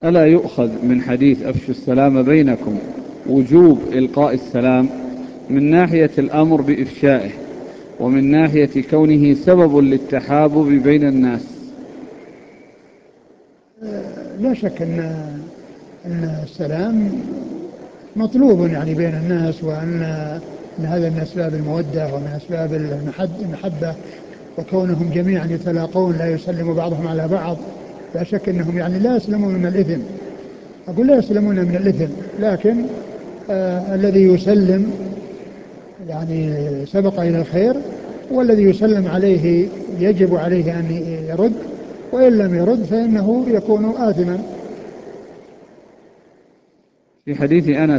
ألا يؤخذ من حديث أفشوا السلام بينكم وجوب إلقاء السلام من ناحية الأمر بإفشائه، ومن ناحية كونه سبب للتحابب بين الناس؟ لا شك أن السلام مطلوب يعني بين الناس، أن هذا من أسباب المودة ومن أسباب المحبة، وكونهم جميعا يتلاقون لا يسلم بعضهم على بعض. لا شك أنهم يعني لا يسلمون من الإثم، أقول لا يسلمون من الإثم، لكن الذي يسلم يعني سبق إلى الخير، والذي يسلم عليه يجب عليه أن يرد، وإن لم يرد فإنه يكون آثما. في حديث أنس